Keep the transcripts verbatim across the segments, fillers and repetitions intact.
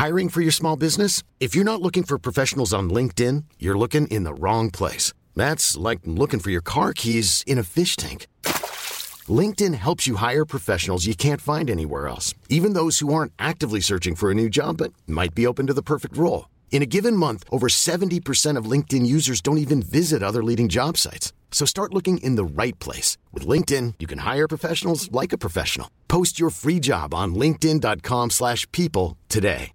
Hiring for your small business? If you're not looking for professionals on LinkedIn, you're looking in the wrong place. That's like looking for your car keys in a fish tank. LinkedIn helps you hire professionals you can't find anywhere else, even those who aren't actively searching for a new job but might be open to the perfect role. In a given month, over seventy percent of LinkedIn users don't even visit other leading job sites. So start looking in the right place. With LinkedIn, you can hire professionals like a professional. Post your free job on linkedin dot com slash people today.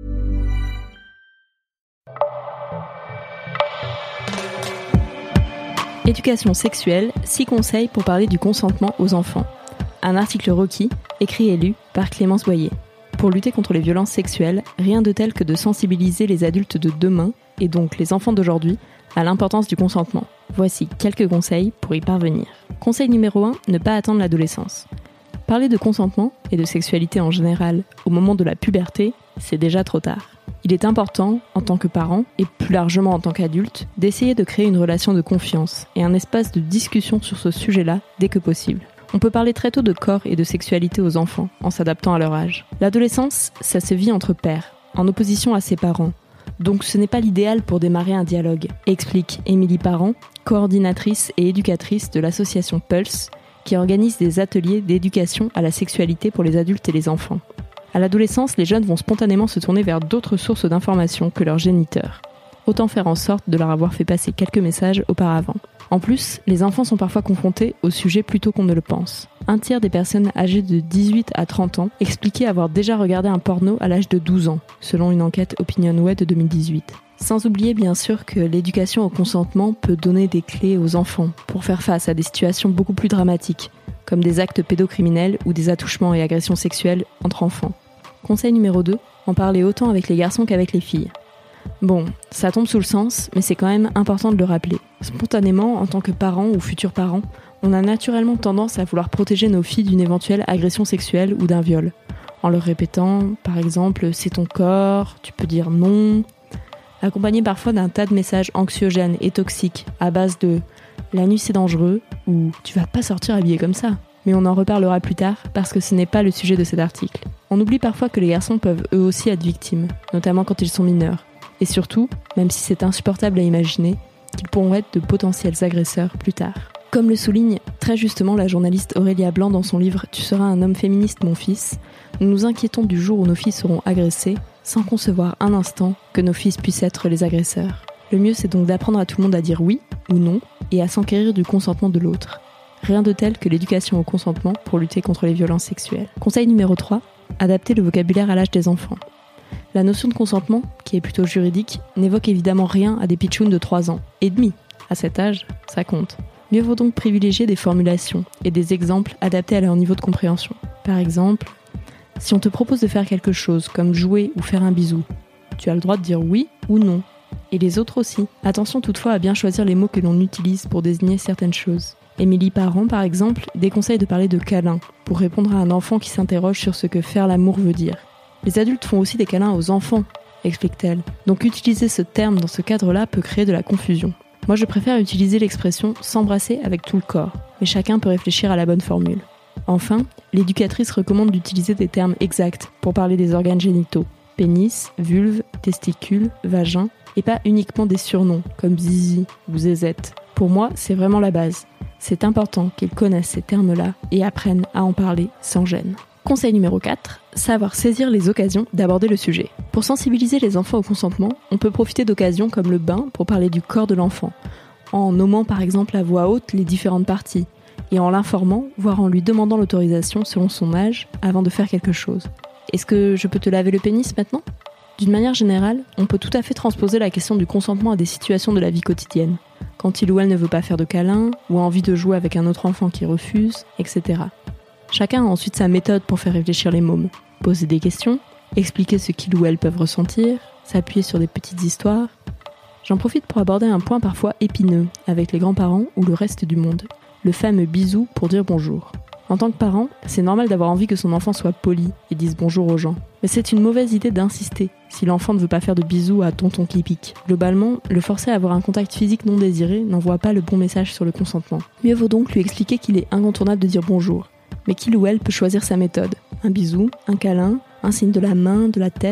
Éducation sexuelle, six conseils pour parler du consentement aux enfants. Un article Rocky, écrit et lu par Clémence Boyer. Pour lutter contre les violences sexuelles, rien de tel que de sensibiliser les adultes de demain, et donc les enfants d'aujourd'hui, à l'importance du consentement. Voici quelques conseils pour y parvenir. Conseil numéro un, ne pas attendre l'adolescence. Parler de consentement et de sexualité en général au moment de la puberté, c'est déjà trop tard. Il est important, en tant que parent, et plus largement en tant qu'adulte, d'essayer de créer une relation de confiance et un espace de discussion sur ce sujet-là dès que possible. On peut parler très tôt de corps et de sexualité aux enfants, en s'adaptant à leur âge. L'adolescence, ça se vit entre pairs, en opposition à ses parents. Donc ce n'est pas l'idéal pour démarrer un dialogue, explique Émilie Parent, coordinatrice et éducatrice de l'association Pulse, qui organise des ateliers d'éducation à la sexualité pour les adultes et les enfants. À l'adolescence, les jeunes vont spontanément se tourner vers d'autres sources d'informations que leurs géniteurs. Autant faire en sorte de leur avoir fait passer quelques messages auparavant. En plus, les enfants sont parfois confrontés au sujet plus tôt qu'on ne le pense. Un tiers des personnes âgées de dix-huit à trente ans expliquaient avoir déjà regardé un porno à l'âge de douze ans, selon une enquête OpinionWay de deux mille dix-huit. Sans oublier bien sûr que l'éducation au consentement peut donner des clés aux enfants pour faire face à des situations beaucoup plus dramatiques, comme des actes pédocriminels ou des attouchements et agressions sexuelles entre enfants. Conseil numéro deux, en parler autant avec les garçons qu'avec les filles. Bon, ça tombe sous le sens, mais c'est quand même important de le rappeler. Spontanément, en tant que parents ou futurs parents, on a naturellement tendance à vouloir protéger nos filles d'une éventuelle agression sexuelle ou d'un viol. En leur répétant, par exemple, c'est ton corps, tu peux dire non, accompagné parfois d'un tas de messages anxiogènes et toxiques à base de « la nuit c'est dangereux » ou « tu vas pas sortir habillé comme ça ». Mais on en reparlera plus tard parce que ce n'est pas le sujet de cet article. On oublie parfois que les garçons peuvent eux aussi être victimes, notamment quand ils sont mineurs. Et surtout, même si c'est insupportable à imaginer, qu'ils pourront être de potentiels agresseurs plus tard. Comme le souligne très justement la journaliste Aurélia Blanc dans son livre « Tu seras un homme féministe, mon fils », nous nous inquiétons du jour où nos filles seront agressées, sans concevoir un instant que nos fils puissent être les agresseurs. Le mieux, c'est donc d'apprendre à tout le monde à dire oui ou non, et à s'enquérir du consentement de l'autre. Rien de tel que l'éducation au consentement pour lutter contre les violences sexuelles. Conseil numéro trois, adapter le vocabulaire à l'âge des enfants. La notion de consentement, qui est plutôt juridique, n'évoque évidemment rien à des pitchouns de trois ans et demi. À cet âge, ça compte. Mieux vaut donc privilégier des formulations et des exemples adaptés à leur niveau de compréhension. Par exemple, si on te propose de faire quelque chose comme jouer ou faire un bisou, tu as le droit de dire oui ou non. Et les autres aussi. Attention toutefois à bien choisir les mots que l'on utilise pour désigner certaines choses. Émilie Parent, par exemple, déconseille de parler de câlin pour répondre à un enfant qui s'interroge sur ce que faire l'amour veut dire. Les adultes font aussi des câlins aux enfants, explique-t-elle. Donc utiliser ce terme dans ce cadre-là peut créer de la confusion. Moi je préfère utiliser l'expression « s'embrasser avec tout le corps », mais chacun peut réfléchir à la bonne formule. Enfin, l'éducatrice recommande d'utiliser des termes exacts pour parler des organes génitaux. Pénis, vulve, testicules, vagin, et pas uniquement des surnoms comme zizi ou zézette. Pour moi, c'est vraiment la base. C'est important qu'ils connaissent ces termes-là et apprennent à en parler sans gêne. Conseil numéro quatre, savoir saisir les occasions d'aborder le sujet. Pour sensibiliser les enfants au consentement, on peut profiter d'occasions comme le bain pour parler du corps de l'enfant, en nommant par exemple à voix haute les différentes parties, et en l'informant, voire en lui demandant l'autorisation selon son âge avant de faire quelque chose. Est-ce que je peux te laver le pénis maintenant ? D'une manière générale, on peut tout à fait transposer la question du consentement à des situations de la vie quotidienne, quand il ou elle ne veut pas faire de câlin, ou a envie de jouer avec un autre enfant qui refuse, et cetera. Chacun a ensuite sa méthode pour faire réfléchir les mômes. Poser des questions, expliquer ce qu'ils ou elles peuvent ressentir, s'appuyer sur des petites histoires. J'en profite pour aborder un point parfois épineux avec les grands-parents ou le reste du monde. Le fameux bisou pour dire bonjour. En tant que parent, c'est normal d'avoir envie que son enfant soit poli et dise bonjour aux gens. Mais c'est une mauvaise idée d'insister si l'enfant ne veut pas faire de bisous à tonton qui pique. Globalement, le forcer à avoir un contact physique non désiré n'envoie pas le bon message sur le consentement. Mieux vaut donc lui expliquer qu'il est incontournable de dire bonjour, mais qu'il ou elle peut choisir sa méthode. Un bisou, un câlin, un signe de la main, de la tête,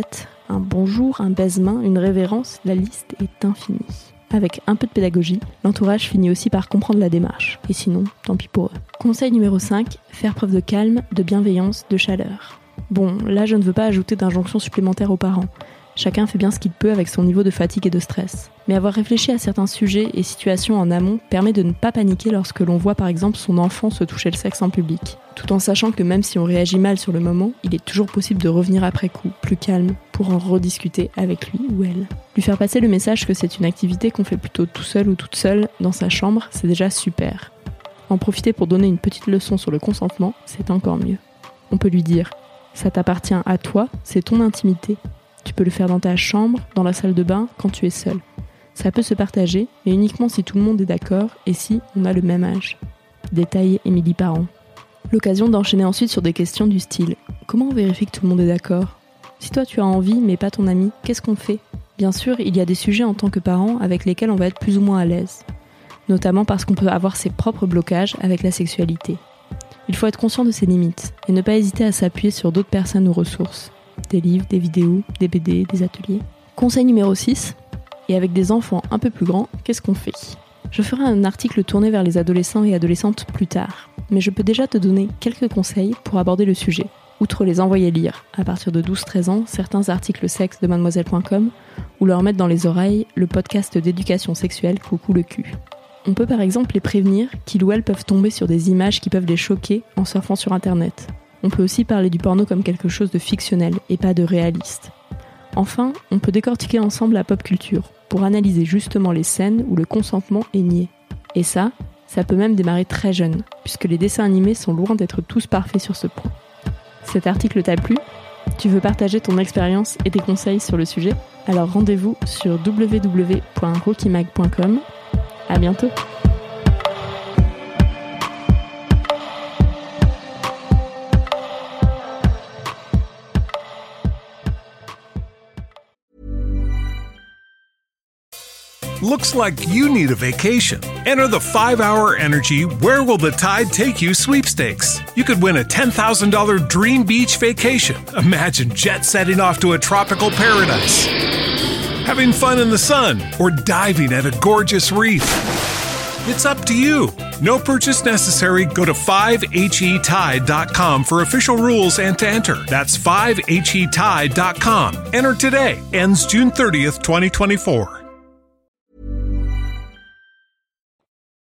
Un bonjour, un baise-main, une révérence, la liste est infinie. Avec un peu de pédagogie, l'entourage finit aussi par comprendre la démarche. Et sinon, tant pis pour eux. Conseil numéro cinq, faire preuve de calme, de bienveillance, de chaleur. Bon, là je ne veux pas ajouter d'injonctions supplémentaires aux parents. Chacun fait bien ce qu'il peut avec son niveau de fatigue et de stress. Mais avoir réfléchi à certains sujets et situations en amont permet de ne pas paniquer lorsque l'on voit par exemple son enfant se toucher le sexe en public. Tout en sachant que même si on réagit mal sur le moment, il est toujours possible de revenir après coup, plus calme, pour en rediscuter avec lui ou elle. Lui faire passer le message que c'est une activité qu'on fait plutôt tout seul ou toute seule dans sa chambre, c'est déjà super. En profiter pour donner une petite leçon sur le consentement, c'est encore mieux. On peut lui dire « ça t'appartient à toi, c'est ton intimité ». Tu peux le faire dans ta chambre, dans la salle de bain, quand tu es seul. Ça peut se partager, mais uniquement si tout le monde est d'accord et si on a le même âge. Détaille Émilie Parent. L'occasion d'enchaîner ensuite sur des questions du style « Comment on vérifie que tout le monde est d'accord ? Si toi tu as envie, mais pas ton ami, qu'est-ce qu'on fait ?» Bien sûr, il y a des sujets en tant que parent avec lesquels on va être plus ou moins à l'aise. Notamment parce qu'on peut avoir ses propres blocages avec la sexualité. Il faut être conscient de ses limites et ne pas hésiter à s'appuyer sur d'autres personnes ou ressources. Des livres, des vidéos, des B D, des ateliers. Conseil numéro six, et avec des enfants un peu plus grands, qu'est-ce qu'on fait ? Je ferai un article tourné vers les adolescents et adolescentes plus tard, mais je peux déjà te donner quelques conseils pour aborder le sujet. Outre les envoyer lire, à partir de douze treize ans, certains articles sexe de mademoiselle point com, ou leur mettre dans les oreilles le podcast d'éducation sexuelle Coucou le cul. On peut par exemple les prévenir qu'ils ou elles peuvent tomber sur des images qui peuvent les choquer en surfant sur internet. On peut aussi parler du porno comme quelque chose de fictionnel et pas de réaliste. Enfin, on peut décortiquer ensemble la pop culture pour analyser justement les scènes où le consentement est nié. Et ça, ça peut même démarrer très jeune, puisque les dessins animés sont loin d'être tous parfaits sur ce point. Cet article t'a plu ? Tu veux partager ton expérience et tes conseils sur le sujet ? Alors rendez-vous sur w w w point rokimag point com. À bientôt. Looks like you need a vacation. Enter the five hour Energy Where Will the Tide Take You sweepstakes. You could win a ten thousand dollars dream beach vacation. Imagine jet setting off to a tropical paradise, having fun in the sun, or diving at a gorgeous reef. It's up to you. No purchase necessary. Go to five h e tide dot com for official rules and to enter. That's five h e tide dot com. Enter today. Ends June thirtieth, twenty twenty-four.